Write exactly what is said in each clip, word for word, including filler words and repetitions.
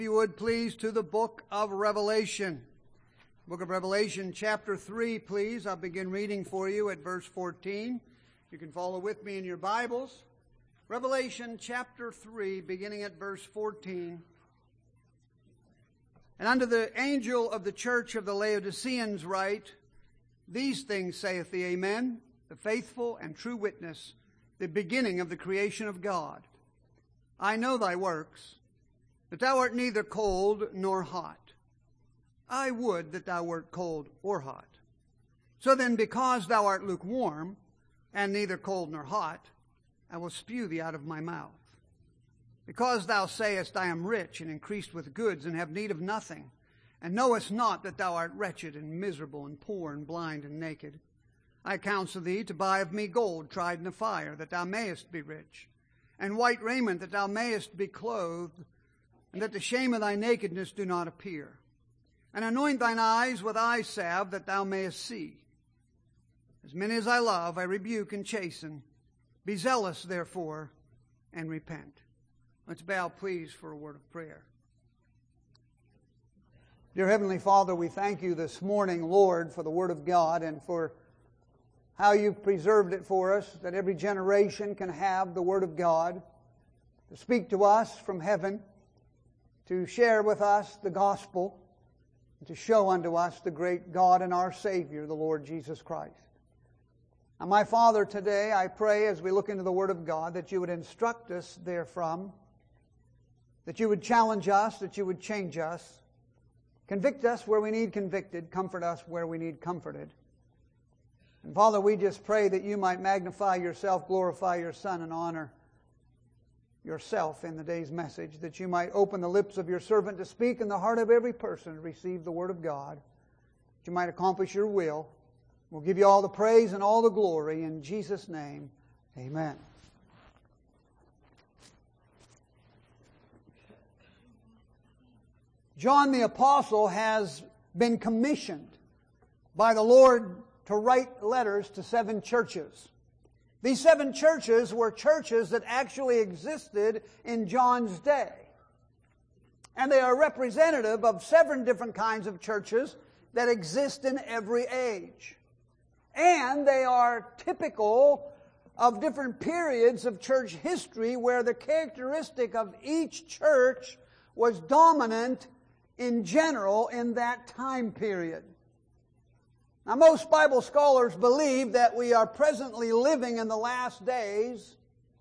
If you would please to the book of Revelation. Book of Revelation chapter three, please. I'll begin reading for you at verse fourteen. You can follow with me in your Bibles. Revelation chapter three, beginning at verse fourteen. And unto the angel of the church of the Laodiceans write, These things saith the Amen, the faithful and true witness, the beginning of the creation of God. I know thy works, that thou art neither cold nor hot. I would that thou wert cold or hot. So then, because thou art lukewarm, and neither cold nor hot, I will spew thee out of my mouth. Because thou sayest, I am rich and increased with goods, and have need of nothing, and knowest not that thou art wretched and miserable and poor and blind and naked, I counsel thee to buy of me gold tried in the fire, that thou mayest be rich, and white raiment, that thou mayest be clothed, and that the shame of thy nakedness do not appear. And anoint thine eyes with eye salve, that thou mayest see. As many as I love, I rebuke and chasten. Be zealous, therefore, and repent. Let's bow, please, for a word of prayer. Dear Heavenly Father, we thank you this morning, Lord, for the Word of God and for how you've preserved it for us, that every generation can have the Word of God to speak to us from heaven, to share with us the gospel, and to show unto us the great God and our Savior, the Lord Jesus Christ. Now, my Father, today I pray as we look into the Word of God that you would instruct us therefrom, that you would challenge us, that you would change us, convict us where we need convicted, comfort us where we need comforted. And Father, we just pray that you might magnify yourself, glorify your Son, and honor yourself in the day's message, that you might open the lips of your servant to speak and the heart of every person to receive the Word of God, that you might accomplish your will. We'll give you all the praise and all the glory in Jesus' name. Amen. John the Apostle has been commissioned by the Lord to write letters to seven churches. These seven churches were churches that actually existed in John's day. And they are representative of seven different kinds of churches that exist in every age. And they are typical of different periods of church history where the characteristic of each church was dominant in general in that time period. Now, most Bible scholars believe that we are presently living in the last days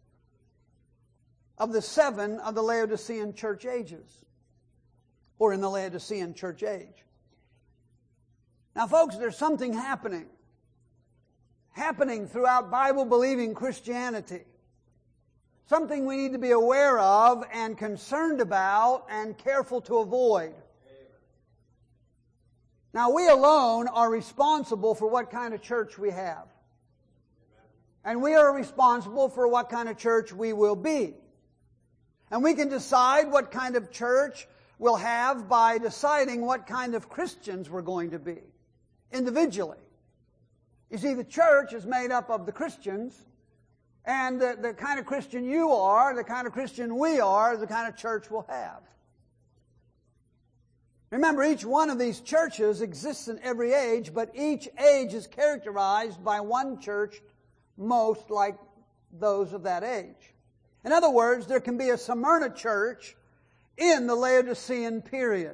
of the seven of the Laodicean church ages, or in the Laodicean church age. Now, folks, there's something happening, happening throughout Bible-believing Christianity, something we need to be aware of and concerned about and careful to avoid. Now, we alone are responsible for what kind of church we have. And we are responsible for what kind of church we will be. And we can decide what kind of church we'll have by deciding what kind of Christians we're going to be, individually. You see, the church is made up of the Christians, and the, the kind of Christian you are, the kind of Christian we are, is the kind of church we'll have. Remember, each one of these churches exists in every age, but each age is characterized by one church most like those of that age. In other words, there can be a Smyrna church in the Laodicean period.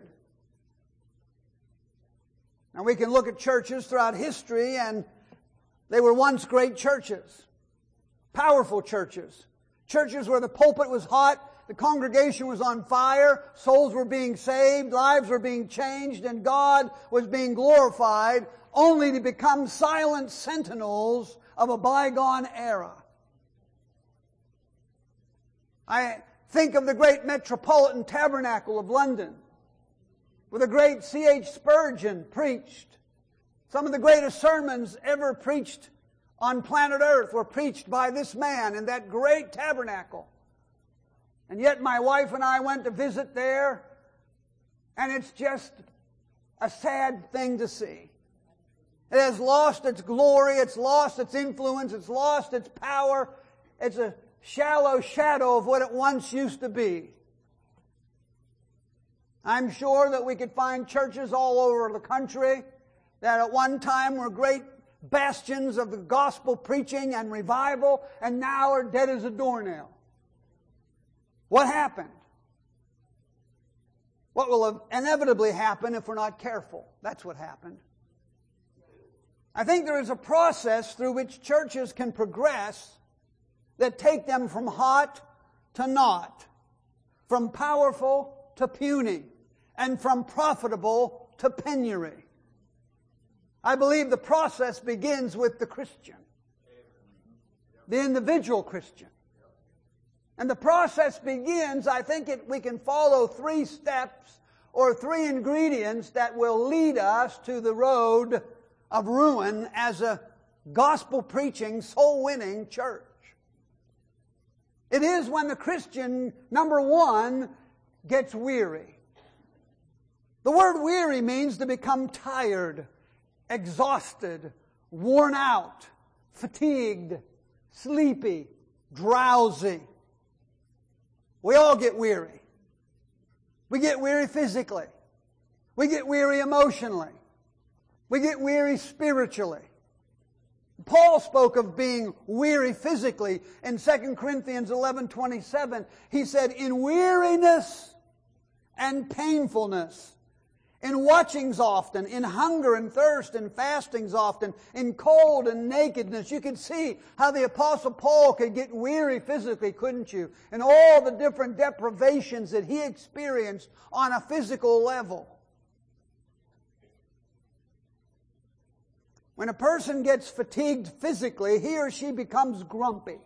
Now, we can look at churches throughout history, and they were once great churches, powerful churches, churches where the pulpit was hot, the congregation was on fire, souls were being saved, lives were being changed, and God was being glorified, only to become silent sentinels of a bygone era. I think of the great Metropolitan Tabernacle of London, where the great C H Spurgeon preached. Some of the greatest sermons ever preached on planet Earth were preached by this man in that great tabernacle. And yet my wife and I went to visit there, and it's just a sad thing to see. It has lost its glory, it's lost its influence, it's lost its power. It's a shallow shadow of what it once used to be. I'm sure that we could find churches all over the country that at one time were great bastions of the gospel preaching and revival, and now are dead as a doornail. What happened? What will inevitably happen if we're not careful? That's what happened. I think there is a process through which churches can progress that take them from hot to not, from powerful to puny, and from profitable to penury. I believe the process begins with the Christian, the individual Christian. And the process begins, I think it, we can follow three steps or three ingredients that will lead us to the road of ruin as a gospel-preaching, soul-winning church. It is when the Christian, number one, gets weary. The word weary means to become tired, exhausted, worn out, fatigued, sleepy, drowsy. We all get weary. We get weary physically. We get weary emotionally. We get weary spiritually. Paul spoke of being weary physically in Second Corinthians eleven twenty-seven. He said, in weariness and painfulness, in watchings often, in hunger and thirst, in fastings often, in cold and nakedness. You can see how the Apostle Paul could get weary physically, couldn't you? And all the different deprivations that he experienced on a physical level. When a person gets fatigued physically, he or she becomes grumpy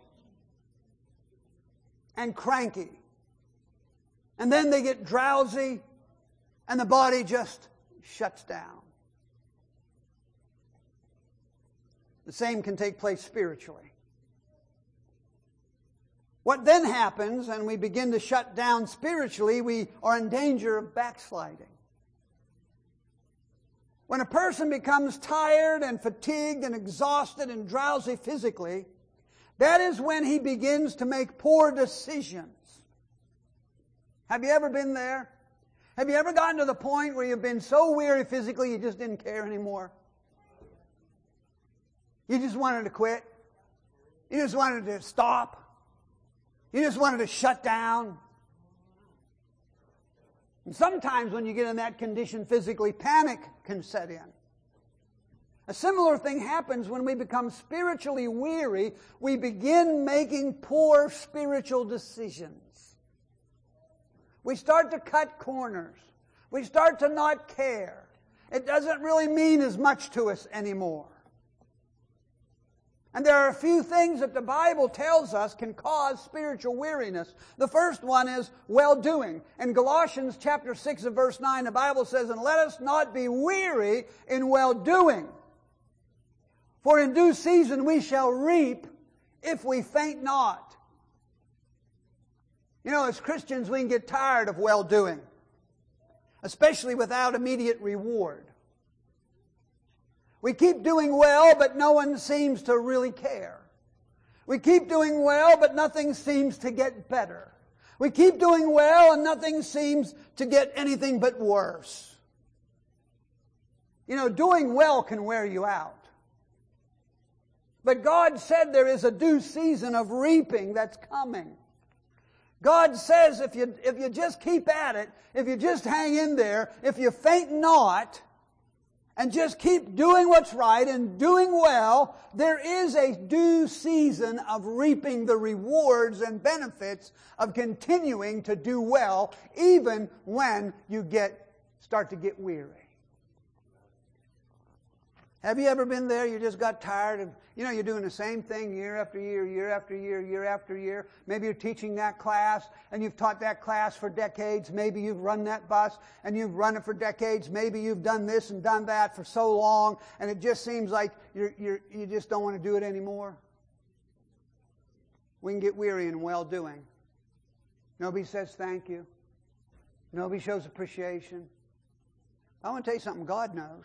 and cranky. And then they get drowsy, and the body just shuts down. The same can take place spiritually. What then happens, and we begin to shut down spiritually, we are in danger of backsliding. When a person becomes tired and fatigued and exhausted and drowsy physically, that is when he begins to make poor decisions. Have you ever been there? Have you ever gotten to the point where you've been so weary physically you just didn't care anymore? You just wanted to quit. You just wanted to stop. You just wanted to shut down. And sometimes when you get in that condition physically, panic can set in. A similar thing happens when we become spiritually weary. We begin making poor spiritual decisions. We start to cut corners. We start to not care. It doesn't really mean as much to us anymore. And there are a few things that the Bible tells us can cause spiritual weariness. The first one is well-doing. In Galatians chapter six and verse nine, the Bible says, and let us not be weary in well-doing. For in due season we shall reap if we faint not. You know, as Christians, we can get tired of well-doing, especially without immediate reward. We keep doing well, but no one seems to really care. We keep doing well, but nothing seems to get better. We keep doing well, and nothing seems to get anything but worse. You know, doing well can wear you out. But God said there is a due season of reaping that's coming. God says if you, if you just keep at it, if you just hang in there, if you faint not, and just keep doing what's right and doing well, there is a due season of reaping the rewards and benefits of continuing to do well, even when you get start to get weary. Have you ever been there? You just got tired of, you know, you're doing the same thing year after year, year after year, year after year. Maybe you're teaching that class and you've taught that class for decades. Maybe you've run that bus and you've run it for decades. Maybe you've done this and done that for so long, and it just seems like you're, you're, you just don't want to do it anymore. We can get weary in well-doing. Nobody says thank you. Nobody shows appreciation. I want to tell you something God knows.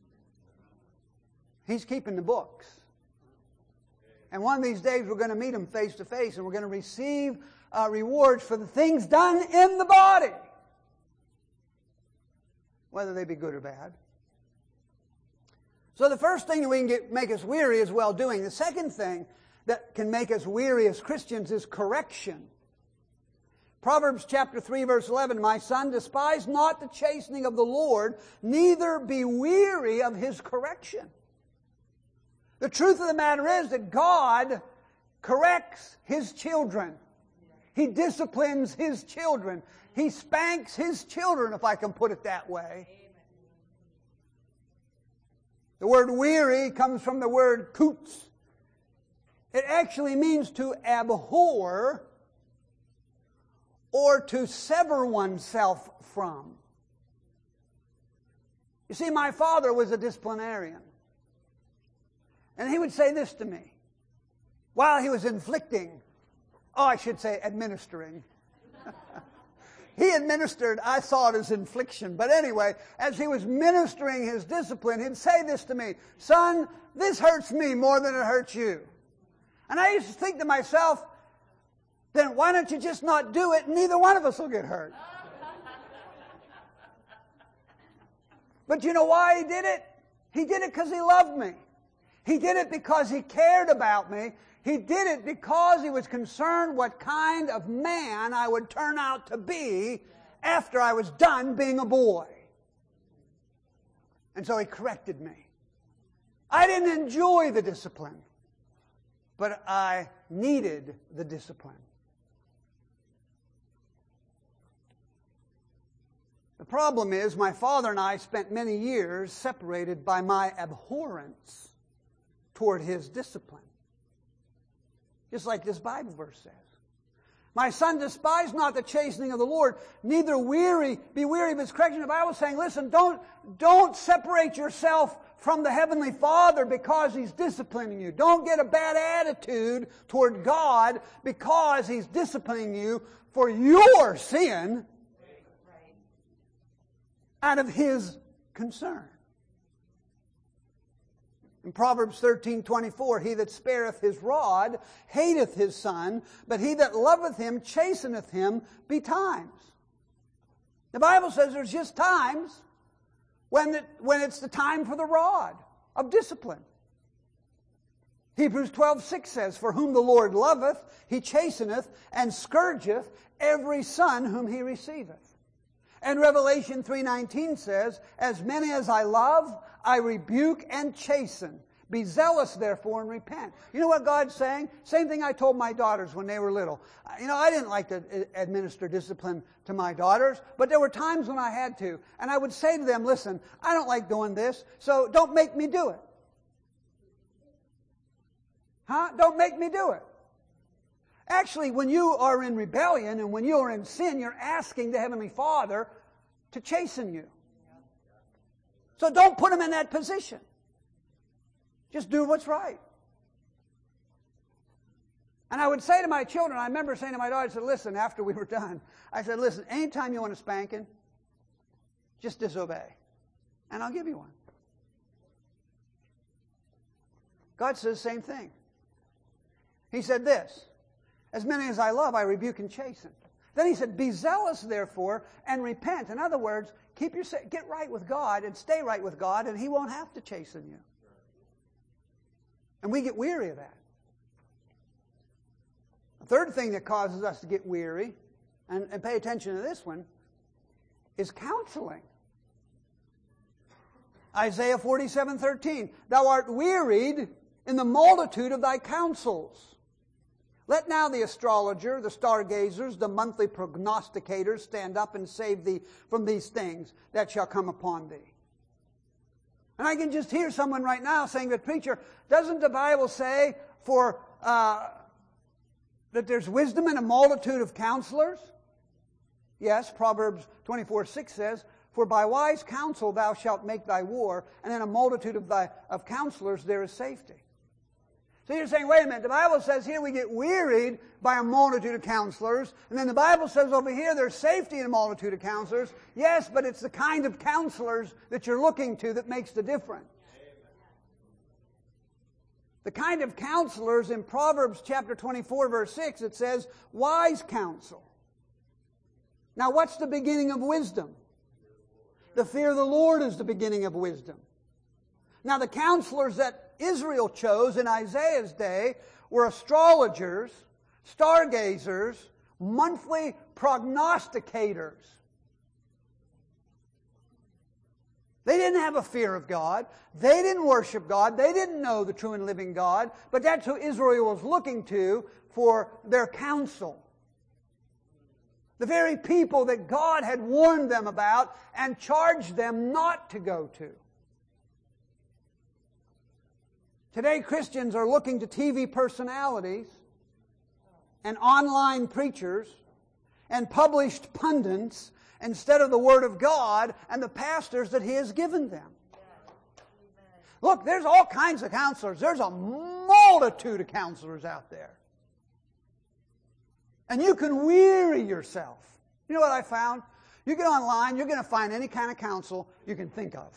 He's keeping the books. And one of these days we're going to meet Him face to face, and we're going to receive uh, rewards for the things done in the body. whether they be good or bad. So the first thing that we can get, make us weary is well-doing. The second thing that can make us weary as Christians is correction. Proverbs chapter three, verse eleven, "My son, despise not the chastening of the Lord, neither be weary of His correction." The truth of the matter is that God corrects His children. He disciplines His children. He spanks His children, if I can put it that way. The word weary comes from the word kutz. It actually means to abhor or to sever oneself from. You see, my father was a disciplinarian. And he would say this to me while he was inflicting, oh, I should say administering. He administered, I saw it as infliction. But anyway, as he was ministering his discipline, he'd say this to me, "Son, this hurts me more than it hurts you." And I used to think to myself, then why don't you just not do it and neither one of us will get hurt? But you know why he did it? He did it because he loved me. He did it because he cared about me. He did it because he was concerned what kind of man I would turn out to be after I was done being a boy. And so he corrected me. I didn't enjoy the discipline, but I needed the discipline. The problem is my father and I spent many years separated by my abhorrence toward his discipline. Just like this Bible verse says. "My son, despise not the chastening of the Lord, neither weary, be weary of His correction." The Bible is saying, listen, don't, don't separate yourself from the Heavenly Father because He's disciplining you. Don't get a bad attitude toward God because He's disciplining you for your sin out of His concern. In Proverbs thirteen twenty-four, "He that spareth his rod hateth his son, but he that loveth him chasteneth him betimes." The Bible says there's just times when, it, when it's the time for the rod of discipline. Hebrews twelve six says, "For whom the Lord loveth, He chasteneth, and scourgeth every son whom He receiveth." And Revelation three nineteen says, "As many as I love, I rebuke and chasten. Be zealous, therefore, and repent." You know what God's saying? Same thing I told my daughters when they were little. You know, I didn't like to administer discipline to my daughters, but there were times when I had to. And I would say to them, listen, I don't like doing this, so don't make me do it. Huh? Don't make me do it. Actually, when you are in rebellion and when you are in sin, you're asking the Heavenly Father to chasten you. So don't put Him in that position. Just do what's right. And I would say to my children, I remember saying to my daughter, I said, listen, after we were done, I said, listen, anytime you want a spanking, just disobey. And I'll give you one. God says the same thing. He said this, "As many as I love, I rebuke and chasten." Then He said, "Be zealous, therefore, and repent." In other words, keep your, get right with God and stay right with God, and He won't have to chasten you. And we get weary of that. The third thing that causes us to get weary, and, and pay attention to this one, is counseling. Isaiah forty-seven thirteen, "Thou art wearied in the multitude of thy counsels. Let now the astrologer, the stargazers, the monthly prognosticators stand up and save thee from these things that shall come upon thee." And I can just hear someone right now saying, "But preacher, doesn't the Bible say for uh, that there's wisdom in a multitude of counselors?" Yes, Proverbs twenty-four six says, "For by wise counsel thou shalt make thy war, and in a multitude of thy of counselors there is safety." So you're saying, wait a minute, the Bible says here we get wearied by a multitude of counselors, and then the Bible says over here there's safety in a multitude of counselors. Yes, but it's the kind of counselors that you're looking to that makes the difference. The kind of counselors in Proverbs chapter twenty-four, verse six, it says, wise counsel. Now what's the beginning of wisdom? The fear of the Lord is the beginning of wisdom. Now the counselors that Israel chose in Isaiah's day were astrologers, stargazers, monthly prognosticators. They didn't have a fear of God. They didn't worship God. They didn't know the true and living God. But that's who Israel was looking to for their counsel. The very people that God had warned them about and charged them not to go to. Today Christians are looking to T V personalities and online preachers and published pundits instead of the Word of God and the pastors that He has given them. Look, there's all kinds of counselors. There's a multitude of counselors out there. And you can weary yourself. You know what I found? You get online, you're going to find any kind of counsel you can think of.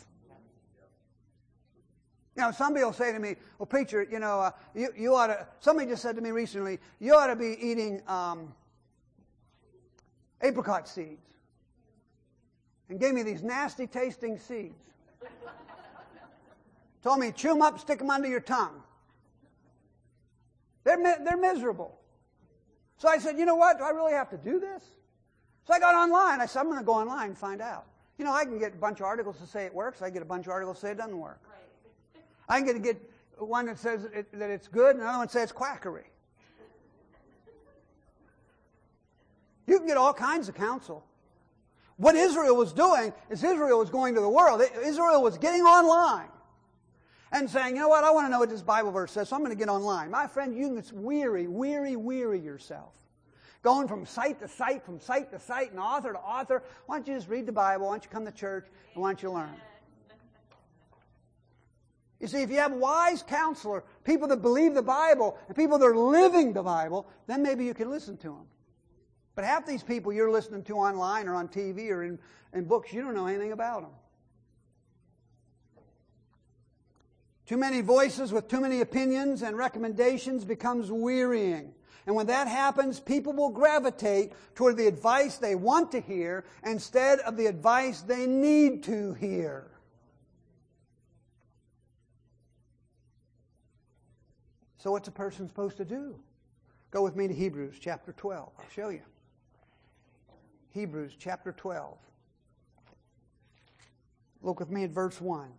You know, somebody will say to me, well, preacher, you know, uh, you, you ought to, somebody just said to me recently, you ought to be eating um, apricot seeds. And gave me these nasty tasting seeds. Told me, chew them up, stick them under your tongue. They're, they're miserable. So I said, you know what, do I really have to do this? So I got online. I said, I'm going to go online and find out. You know, I can get a bunch of articles that say it works. I get a bunch of articles that say it doesn't work. I can get one that says it, that it's good, and another one says it's quackery. You can get all kinds of counsel. What Israel was doing is Israel was going to the world. Israel was getting online and saying, you know what, I want to know what this Bible verse says, so I'm going to get online. My friend, you can weary, weary, weary yourself. Going from site to site, from site to site, and author to author. Why don't you just read the Bible? Why don't you come to church? And why don't you learn? You see, if you have wise counselor, people that believe the Bible, and people that are living the Bible, then maybe you can listen to them. But half these people you're listening to online or on T V or in, in books, you don't know anything about them. Too many voices with too many opinions and recommendations becomes wearying. And when that happens, people will gravitate toward the advice they want to hear instead of the advice they need to hear. So what's a person supposed to do? Go with me to Hebrews chapter twelve. I'll show you. Hebrews chapter twelve. Look with me at verse one.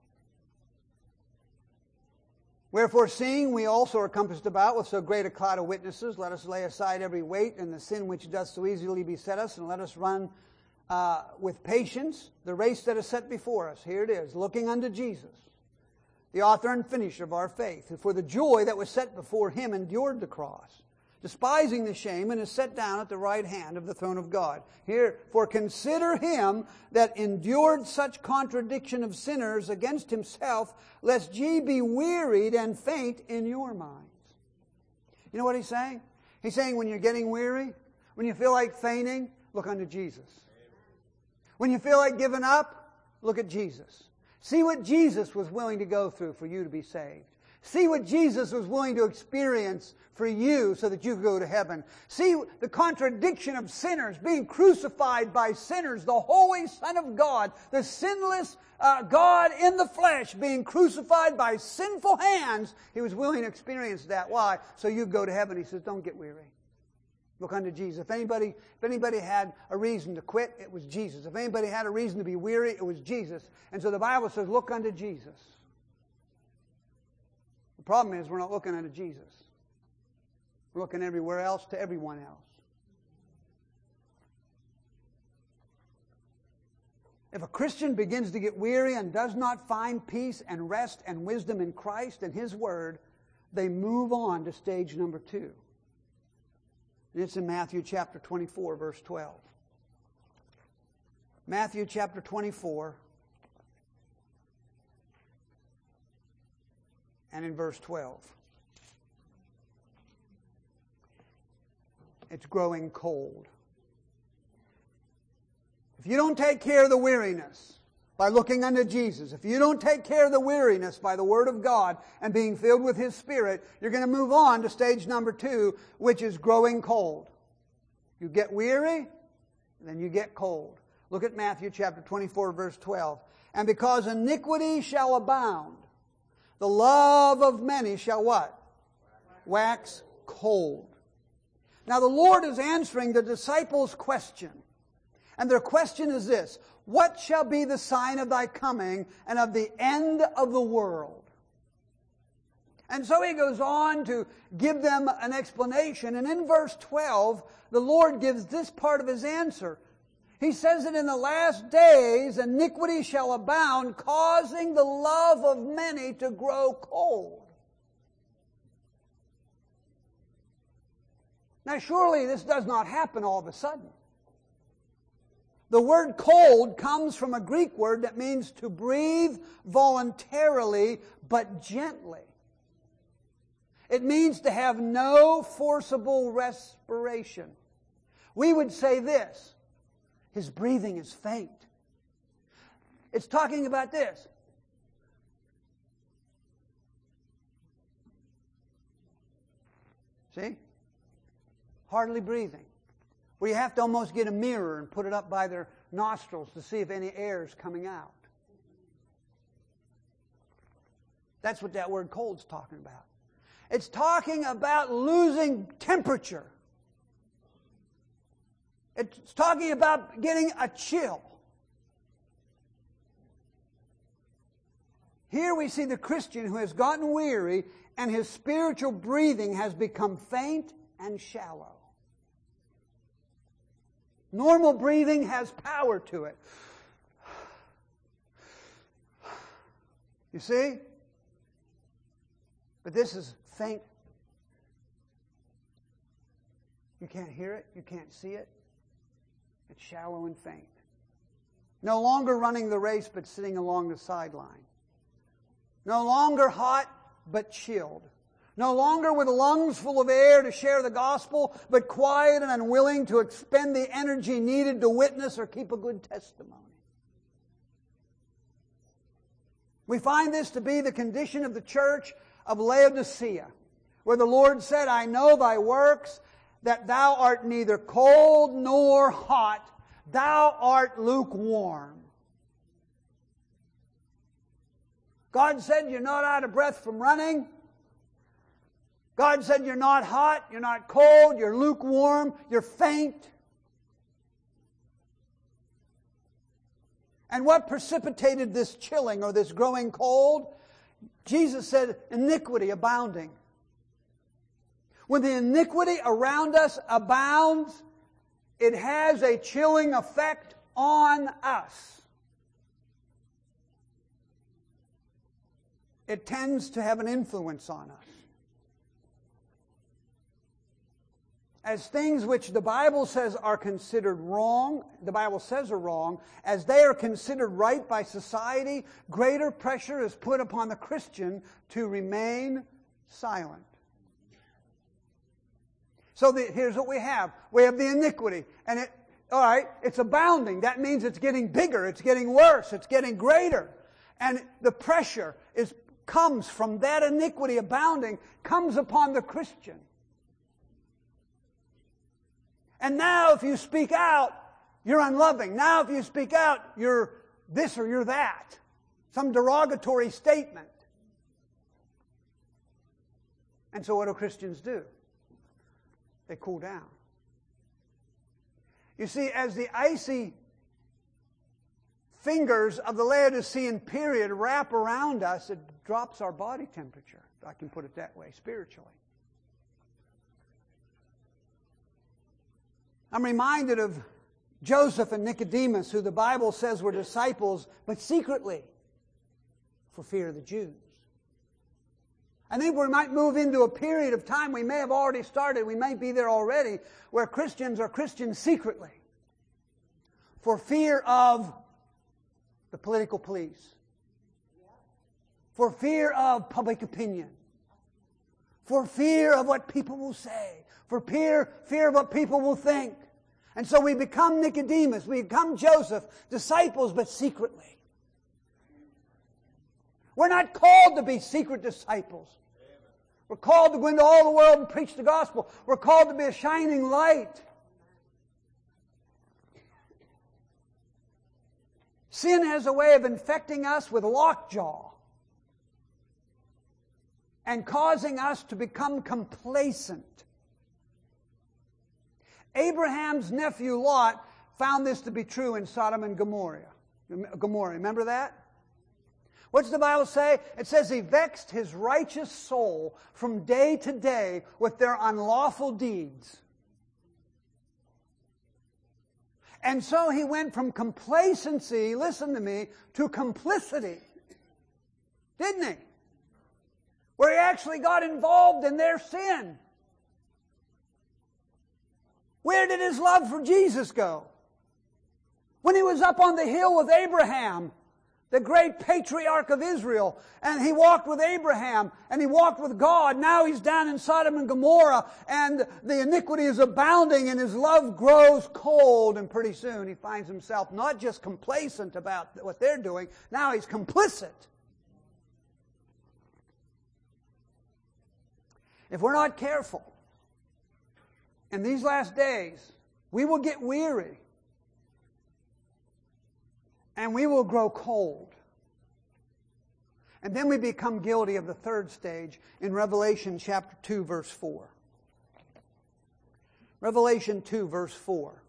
Wherefore, seeing we also are compassed about with so great a cloud of witnesses, let us lay aside every weight and the sin which doth so easily beset us, and let us run uh, with patience the race that is set before us. Here it is, looking unto Jesus, the author and finisher of our faith, who for the joy that was set before Him endured the cross, despising the shame, and is set down at the right hand of the throne of God. Here, for consider Him that endured such contradiction of sinners against Himself, lest ye be wearied and faint in your minds. You know what He's saying? He's saying when you're getting weary, when you feel like fainting, look unto Jesus. When you feel like giving up, look at Jesus. See what Jesus was willing to go through for you to be saved. See what Jesus was willing to experience for you so that you could go to heaven. See the contradiction of sinners being crucified by sinners, the holy Son of God, the sinless uh, God in the flesh being crucified by sinful hands. He was willing to experience that. Why? So you go to heaven. He says, don't get weary. Look unto Jesus. If anybody, if anybody had a reason to quit, it was Jesus. If anybody had a reason to be weary, it was Jesus. And so the Bible says, look unto Jesus. The problem is we're not looking unto Jesus. We're looking everywhere else to everyone else. If a Christian begins to get weary and does not find peace and rest and wisdom in Christ and His Word, they move on to stage number two. It's in Matthew chapter twenty-four, verse twelve. Matthew chapter twenty-four, and in verse twelve. It's growing cold. If you don't take care of the weariness by looking unto Jesus, if you don't take care of the weariness by the Word of God and being filled with His Spirit, you're going to move on to stage number two, which is growing cold. You get weary, then you get cold. Look at Matthew chapter twenty-four, verse twelve. And because iniquity shall abound, the love of many shall what? Wax cold. Now the Lord is answering the disciples' question. And their question is this: what shall be the sign of thy coming and of the end of the world? And so he goes on to give them an explanation. And in verse twelve, the Lord gives this part of his answer. He says that in the last days iniquity shall abound, causing the love of many to grow cold. Now surely this does not happen all of a sudden. The word cold comes from a Greek word that means to breathe voluntarily but gently. It means to have no forcible respiration. We would say this: his breathing is faint. It's talking about this. See? Hardly breathing. Where you have to almost get a mirror and put it up by their nostrils to see if any air is coming out. That's what that word cold's talking about. It's talking about losing temperature. It's talking about getting a chill. Here we see the Christian who has gotten weary and his spiritual breathing has become faint and shallow. Normal breathing has power to it. You see? But this is faint. You can't hear it. You can't see it. It's shallow and faint. No longer running the race, but sitting along the sideline. No longer hot, but chilled. No longer with lungs full of air to share the gospel, but quiet and unwilling to expend the energy needed to witness or keep a good testimony. We find this to be the condition of the church of Laodicea, where the Lord said, I know thy works, that thou art neither cold nor hot, thou art lukewarm. God said you're not out of breath from running. God said you're not hot, you're not cold, you're lukewarm, you're faint. And what precipitated this chilling or this growing cold? Jesus said iniquity abounding. When the iniquity around us abounds, it has a chilling effect on us. It tends to have an influence on us. As things which the Bible says are considered wrong, the Bible says are wrong, as they are considered right by society, greater pressure is put upon the Christian to remain silent. So the, here's what we have. We have the iniquity. And it, all right, it's abounding. That means it's getting bigger. It's getting worse. It's getting greater. And the pressure is comes from that iniquity abounding, comes upon the Christian. And now if you speak out, you're unloving. Now if you speak out, you're this or you're that. Some derogatory statement. And so what do Christians do? They cool down. You see, as the icy fingers of the Laodicean period wrap around us, it drops our body temperature, if I can put it that way, spiritually. I'm reminded of Joseph and Nicodemus, who the Bible says were disciples, but secretly, for fear of the Jews. I think we might move into a period of time, we may have already started, we may be there already, where Christians are Christians secretly, for fear of the political police, for fear of public opinion, for fear of what people will say, for fear, fear of what people will think. And so we become Nicodemus, we become Joseph, disciples, but secretly. We're not called to be secret disciples. We're called to go into all the world and preach the gospel. We're called to be a shining light. Sin has a way of infecting us with lockjaw and causing us to become complacent. Abraham's nephew Lot found this to be true in Sodom and Gomorrah. Gomorrah, remember that? What's the Bible say? It says he vexed his righteous soul from day to day with their unlawful deeds. And so he went from complacency, listen to me, to complicity. Didn't he? Where he actually got involved in their sin. Where did his love for Jesus go? When he was up on the hill with Abraham, the great patriarch of Israel, and he walked with Abraham, and he walked with God. Now he's down in Sodom and Gomorrah, and the iniquity is abounding, and his love grows cold, and pretty soon he finds himself not just complacent about what they're doing, now he's complicit. If we're not careful, in these last days, we will get weary. And we will grow cold. And then we become guilty of the third stage in Revelation chapter two, verse four. Revelation two, verse four.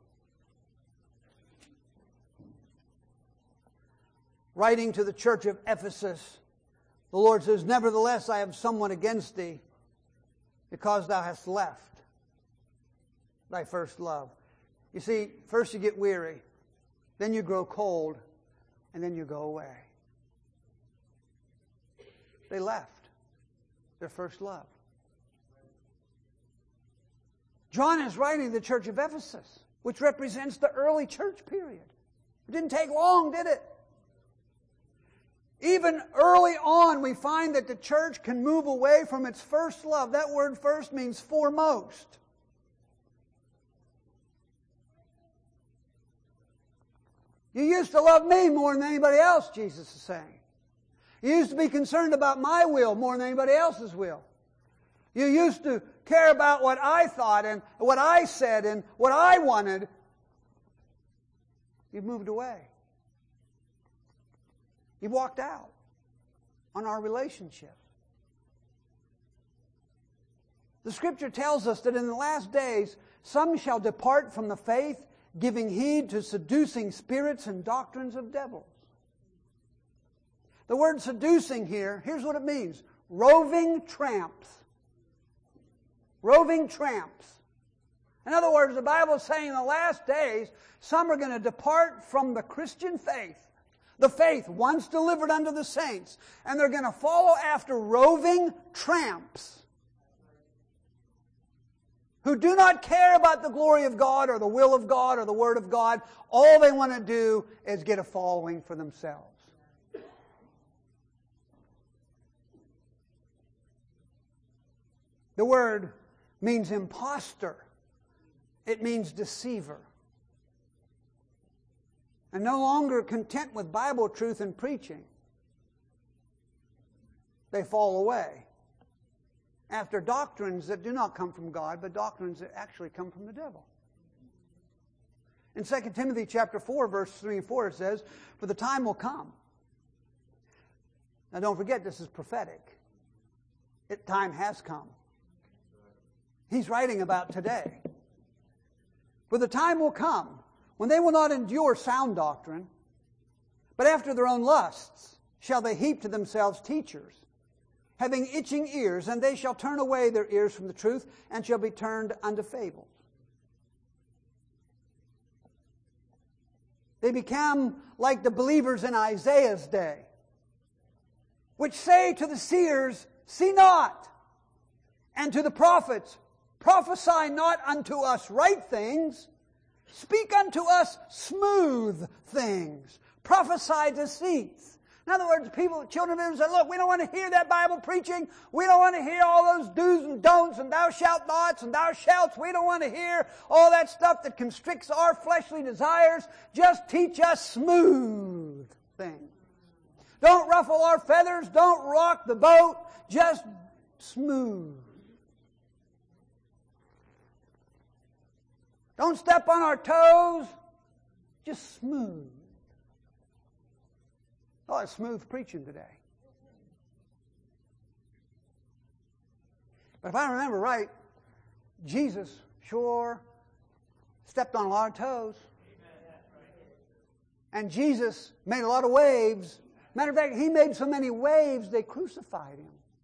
Writing to the church of Ephesus, the Lord says, "Nevertheless, I have somewhat against thee, because thou hast left thy first love." You see, first you get weary, then you grow cold, and then you go away. They left their first love. John is writing to the church of Ephesus, which represents the early church period. It didn't take long, did it? Even early on, we find that the church can move away from its first love. That word first means foremost. You used to love me more than anybody else, Jesus is saying. You used to be concerned about my will more than anybody else's will. You used to care about what I thought and what I said and what I wanted. You've moved away. You've walked out on our relationship. The Scripture tells us that in the last days, some shall depart from the faith, giving heed to seducing spirits and doctrines of devils. The word seducing here, here's what it means. Roving tramps. Roving tramps. In other words, the Bible is saying in the last days, some are going to depart from the Christian faith, the faith once delivered unto the saints, and they're going to follow after roving tramps who do not care about the glory of God or the will of God or the Word of God. All they want to do is get a following for themselves. The word means impostor. It means deceiver. And no longer content with Bible truth and preaching, they fall away after doctrines that do not come from God, but doctrines that actually come from the devil. In Second Timothy chapter four, verse three and four, it says, "For the time will come." Now don't forget, this is prophetic. It, time has come. He's writing about today. "For the time will come when they will not endure sound doctrine, but after their own lusts shall they heap to themselves teachers, having itching ears, and they shall turn away their ears from the truth, and shall be turned unto fables." They become like the believers in Isaiah's day, which say to the seers, "See not," and to the prophets, "Prophesy not unto us right things, speak unto us smooth things, prophesy deceits." In other words, people, children of Israel said, "Look, we don't want to hear that Bible preaching. We don't want to hear all those do's and don'ts and thou shalt nots and thou shalts. We don't want to hear all that stuff that constricts our fleshly desires. Just teach us smooth things. Don't ruffle our feathers. Don't rock the boat. Just smooth. Don't step on our toes. Just smooth." Oh, it's smooth preaching today. But if I remember right, Jesus sure stepped on a lot of toes. And Jesus made a lot of waves. Matter of fact, He made so many waves, they crucified Him.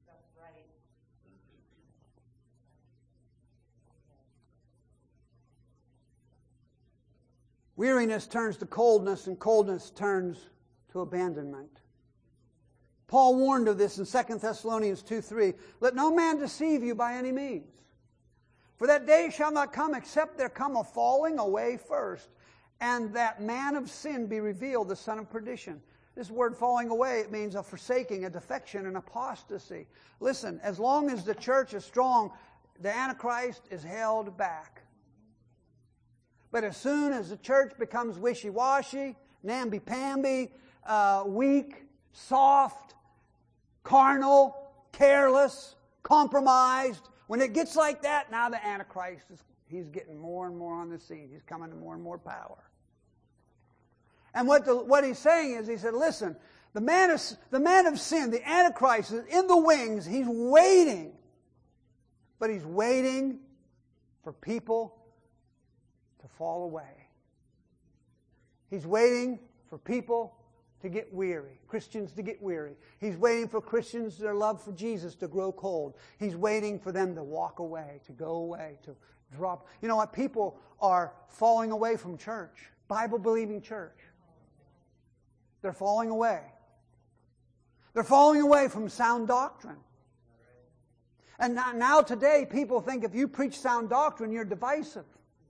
Weariness turns to coldness, and coldness turns to abandonment. Paul warned of this in Second Thessalonians two three. Let no man deceive you by any means. For that day shall not come except there come a falling away first, and that man of sin be revealed, the son of perdition. This word falling away, it means a forsaking, a defection, an apostasy. Listen, as long as the church is strong, the Antichrist is held back. But as soon as the church becomes wishy-washy, namby-pamby, uh, weak, soft, carnal, careless, compromised, when it gets like that, now the Antichrist is he's getting more and more on the scene. He's coming to more and more power. And what the, what he's saying is, he said, listen, the man of the man of sin, the Antichrist, is in the wings. He's waiting, but he's waiting for people to fall away. He's waiting for people to get weary, Christians to get weary. He's waiting for Christians, their love for Jesus, to grow cold. He's waiting for them to walk away, to go away, to drop. You know what? People are falling away from church, Bible-believing church. They're falling away. They're falling away from sound doctrine. And now today, people think if you preach sound doctrine, you're divisive.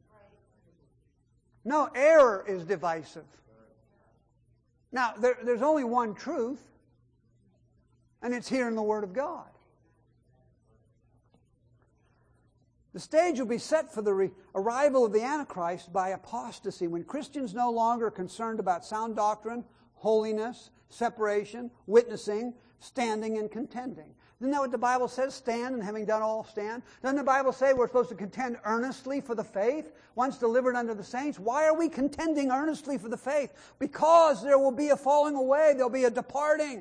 No, error is divisive. Now, there, there's only one truth, and it's here in the Word of God. The stage will be set for the re- arrival of the Antichrist by apostasy, when Christians no longer are concerned about sound doctrine, holiness, separation, witnessing, standing and contending. Isn't that what the Bible says? Stand, and having done all, stand. Doesn't the Bible say we're supposed to contend earnestly for the faith, once delivered unto the saints? Why are we contending earnestly for the faith? Because there will be a falling away, there'll be a departing.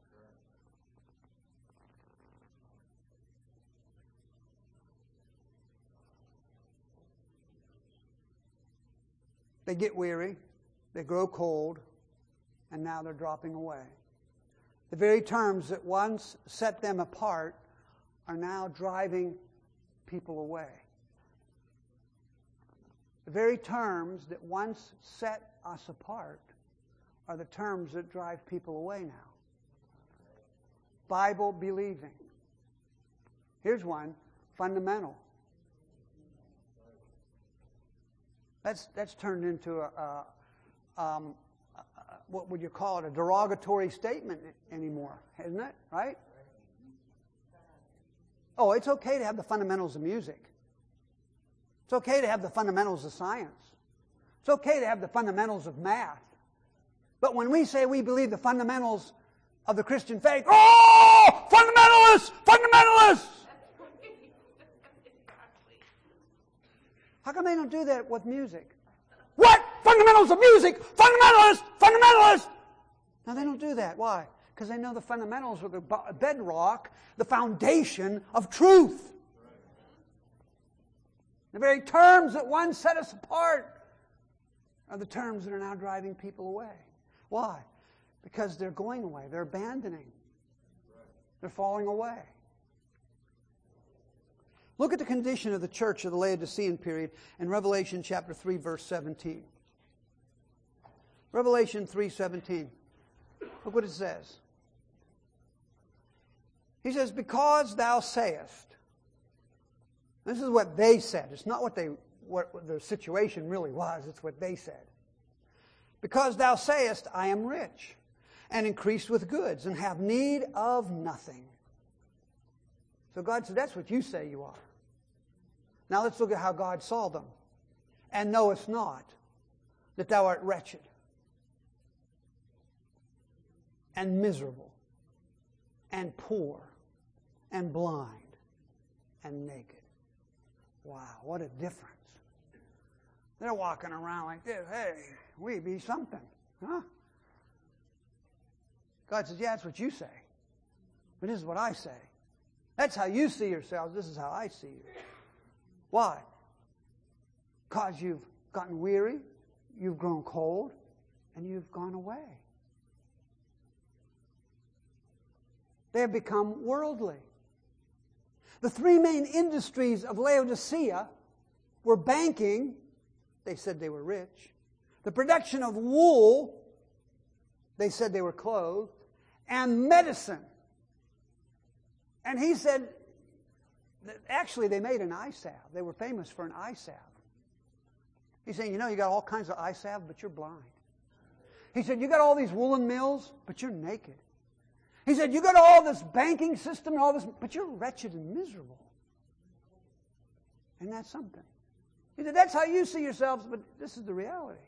They get weary, they grow cold, and now they're dropping away. The very terms that once set them apart are now driving people away. The very terms that once set us apart are the terms that drive people away now. Bible believing. Here's one, fundamental. That's, that's turned into a, a um, what would you call it, a derogatory statement anymore, isn't it? Right? Oh, it's okay to have the fundamentals of music. It's okay to have the fundamentals of science. It's okay to have the fundamentals of math. But when we say we believe the fundamentals of the Christian faith, oh, fundamentalists, fundamentalists! How come they don't do that with music? What? Fundamentals of music! Fundamentalists! Fundamentalists! No, they don't do that. Why? Because they know the fundamentals are the bedrock, the foundation of truth. The very terms that once set us apart are the terms that are now driving people away. Why? Because they're going away. They're abandoning. They're falling away. Look at the condition of the church of the Laodicean period in Revelation chapter three, verse seventeen. Revelation three seventeen. Look what it says. He says, because thou sayest. This is what they said. It's not what they what the situation really was. It's what they said. Because thou sayest, I am rich, and increased with goods, and have need of nothing. So God said, that's what you say you are. Now let's look at how God saw them. And knowest not that thou art wretched, and miserable, and poor, and blind, and naked. Wow, what a difference. They're walking around like this. Hey, we be something. Huh? God says, yeah, that's what you say. But this is what I say. That's how you see yourselves. This is how I see you. Why? Because you've gotten weary, you've grown cold, and you've gone away. They have become worldly. The three main industries of Laodicea were banking. They said they were rich. The production of wool. They said they were clothed. And medicine. And he said, that actually they made an eye salve. They were famous for an eye salve. He's saying, you know, you got all kinds of eye salve, but you're blind. He said, you got all these woolen mills, but you're naked. He said, you got all this banking system and all this, but you're wretched and miserable. And that's something. He said, that's how you see yourselves, but this is the reality.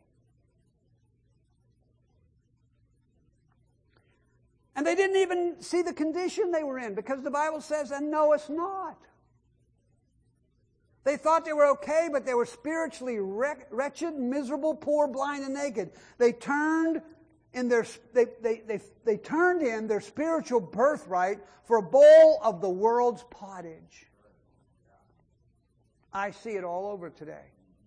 And they didn't even see the condition they were in, because the Bible says, and knowest not. They thought they were okay, but they were spiritually wretched, miserable, poor, blind, and naked. They turned in their they, they, they, they turned in their spiritual birthright for a bowl of the world's pottage. I see it all over today.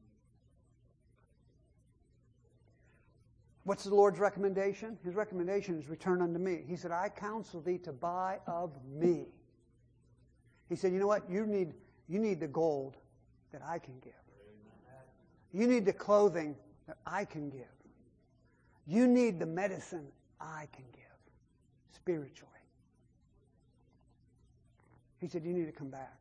What's the Lord's recommendation? His recommendation is return unto me. He said, I counsel thee to buy of me. He said, you know what? You need, you need the gold that I can give. You need the clothing that I can give. You need the medicine I can give spiritually. He said, you need to come back.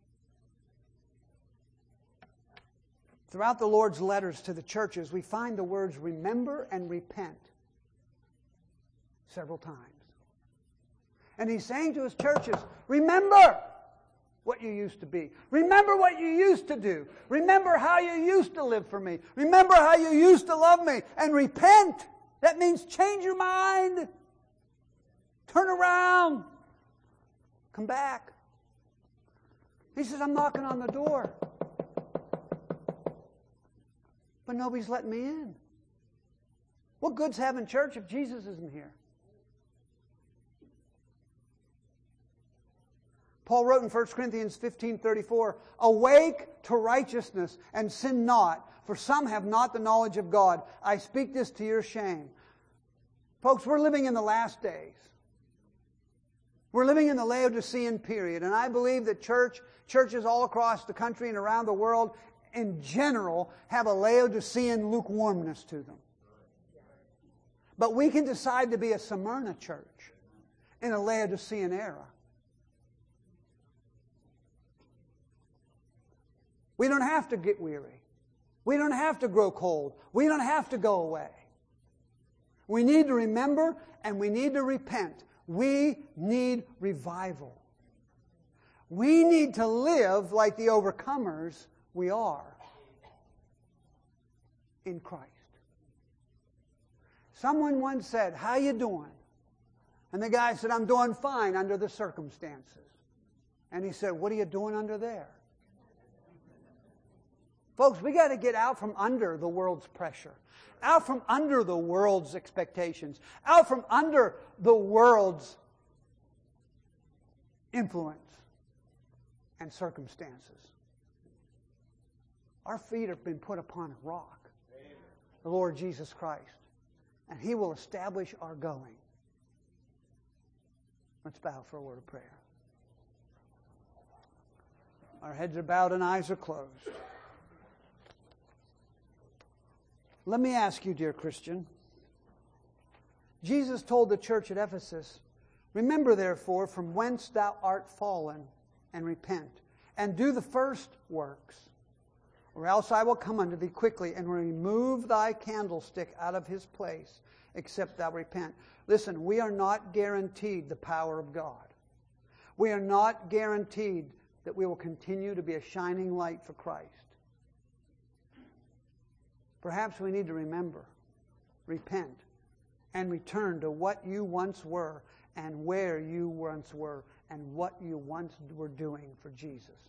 Throughout the Lord's letters to the churches, we find the words remember and repent several times. And he's saying to his churches, remember what you used to be. Remember what you used to do. Remember how you used to live for me. Remember how you used to love me. And repent. That means change your mind. Turn around. Come back. He says, I'm knocking on the door. But nobody's letting me in. What good's having church if Jesus isn't here? Paul wrote in First Corinthians fifteen thirty-four, awake to righteousness and sin not, for some have not the knowledge of God. I speak this to your shame. Folks, we're living in the last days. We're living in the Laodicean period, and I believe that church, churches all across the country and around the world in general have a Laodicean lukewarmness to them. But we can decide to be a Smyrna church in a Laodicean era. We don't have to get weary. We don't have to grow cold. We don't have to go away. We need to remember and we need to repent. We need revival. We need to live like the overcomers we are in Christ. Someone once said, how you doing? And the guy said, I'm doing fine under the circumstances. And he said, what are you doing under there? Folks, we got to get out from under the world's pressure, out from under the world's expectations, out from under the world's influence and circumstances. Our feet have been put upon a rock, the Lord Jesus Christ, and He will establish our going. Let's bow for a word of prayer. Our heads are bowed and eyes are closed. Let me ask you, dear Christian. Jesus told the church at Ephesus, remember therefore from whence thou art fallen, and repent, and do the first works, or else I will come unto thee quickly, and remove thy candlestick out of his place, except thou repent. Listen, we are not guaranteed the power of God. We are not guaranteed that we will continue to be a shining light for Christ. Perhaps we need to remember, repent, and return to what you once were and where you once were and what you once were doing for Jesus.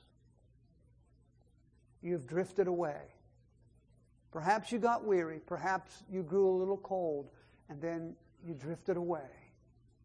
You've drifted away. Perhaps you got weary. Perhaps you grew a little cold and then you drifted away.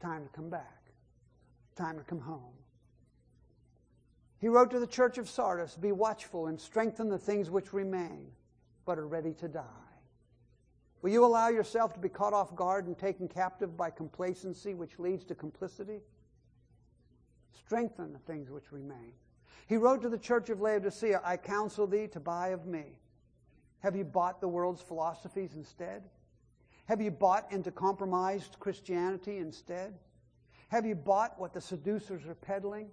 time to come back. It's time to come home. He wrote to the church of Sardis, be watchful and strengthen the things which remain, but are ready to die. Will you allow yourself to be caught off guard and taken captive by complacency, which leads to complicity? Strengthen the things which remain. He wrote to the church of Laodicea, I counsel thee to buy of me. Have you bought the world's philosophies instead? Have you bought into compromised Christianity instead? Have you bought what the seducers are peddling?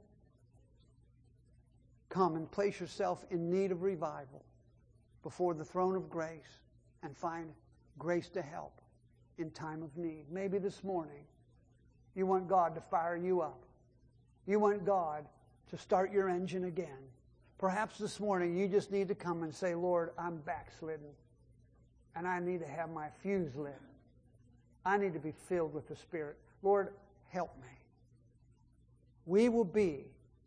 Come and place yourself in need of revival before the throne of grace and find grace to help in time of need. Maybe this morning you want God to fire you up. You want God to start your engine again. Perhaps this morning you just need to come and say, Lord, I'm backslidden and I need to have my fuse lit. I need to be filled with the Spirit. Lord, help me. We will be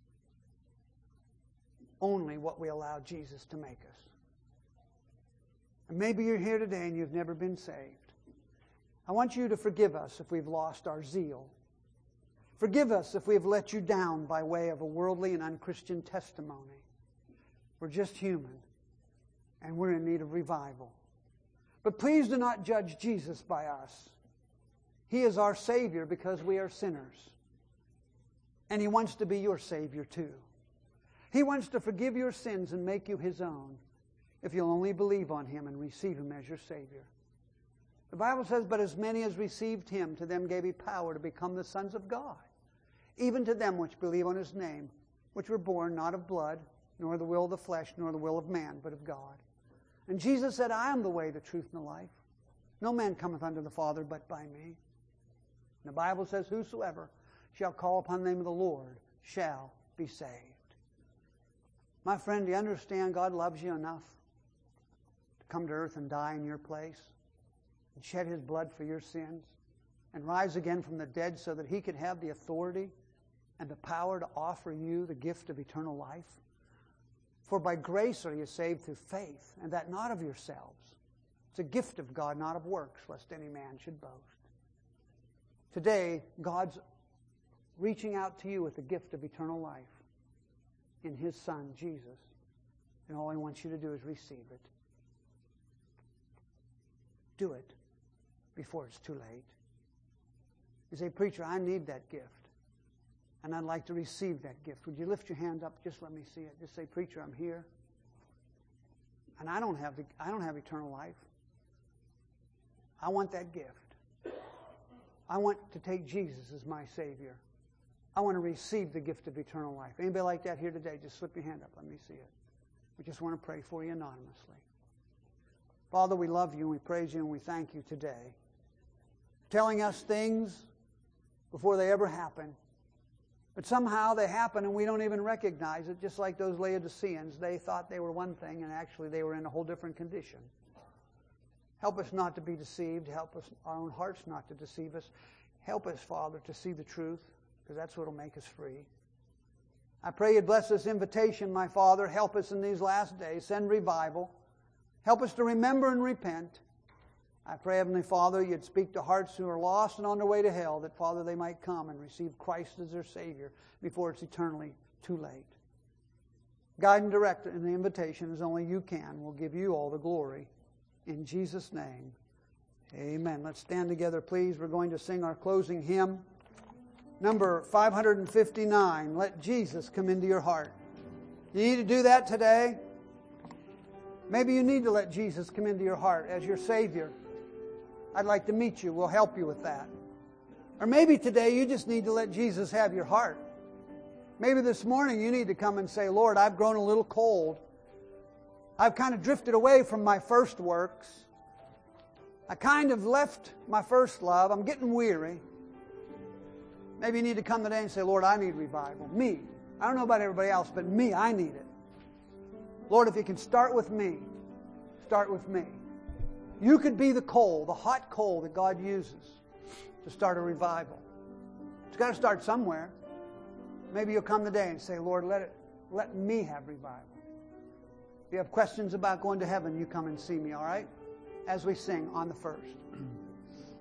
only what we allow Jesus to make us. And maybe you're here today and you've never been saved. I want you to forgive us if we've lost our zeal. Forgive us if we've let you down by way of a worldly and unchristian testimony. We're just human, and we're in need of revival. But please do not judge Jesus by us. He is our Savior because we are sinners. And He wants to be your Savior too. He wants to forgive your sins and make you His own if you'll only believe on Him and receive Him as your Savior. The Bible says, but as many as received Him, to them gave He power to become the sons of God, even to them which believe on His name, which were born not of blood, nor the will of the flesh, nor the will of man, but of God. And Jesus said, I am the way, the truth, and the life. No man cometh unto the Father but by me. And the Bible says, whosoever shall call upon the name of the Lord shall be saved. My friend, do you understand God loves you enough to come to earth and die in your place and shed His blood for your sins and rise again from the dead so that He could have the authority and the power to offer you the gift of eternal life? For by grace are you saved through faith, and that not of yourselves. It's a gift of God, not of works, lest any man should boast. Today, God's reaching out to you with the gift of eternal life in His Son, Jesus. And all He wants you to do is receive it. Do it before it's too late. You say, preacher, I need that gift. And I'd like to receive that gift. Would you lift your hand up? Just let me see it. Just say, preacher, I'm here. And I don't have the, I don't have eternal life. I want that gift. I want to take Jesus as my Savior. I want to receive the gift of eternal life. Anybody like that here today? Just slip your hand up. Let me see it. We just want to pray for you anonymously. Father, we love you and we praise you and we thank you today. Telling us things before they ever happen. But somehow they happen and we don't even recognize it, just like those Laodiceans. They thought they were one thing and actually they were in a whole different condition. Help us not to be deceived. Help us, our own hearts not to deceive us. Help us, Father, to see the truth, because that's what will make us free. I pray you'd bless this invitation, my Father. Help us in these last days. Send revival. Help us to remember and repent. I pray, Heavenly Father, you'd speak to hearts who are lost and on their way to hell, that, Father, they might come and receive Christ as their Savior before it's eternally too late. Guide and direct in the invitation as only you can. We'll give you all the glory. In Jesus' name, amen. Let's stand together, please. We're going to sing our closing hymn, number five fifty-nine, Let Jesus Come Into Your Heart. You need to do that today. Maybe you need to let Jesus come into your heart as your Savior. I'd like to meet you. We'll help you with that. Or maybe today you just need to let Jesus have your heart. Maybe this morning you need to come and say, Lord, I've grown a little cold. I've kind of drifted away from my first works. I kind of left my first love. I'm getting weary. Maybe you need to come today and say, Lord, I need revival. Me. I don't know about everybody else, but me, I need it. Lord, if you can start with me, start with me. You could be the coal, the hot coal that God uses to start a revival. It's got to start somewhere. Maybe you'll come today and say, Lord, let it, let me have revival. If you have questions about going to heaven, you come and see me, all right? As we sing on the first.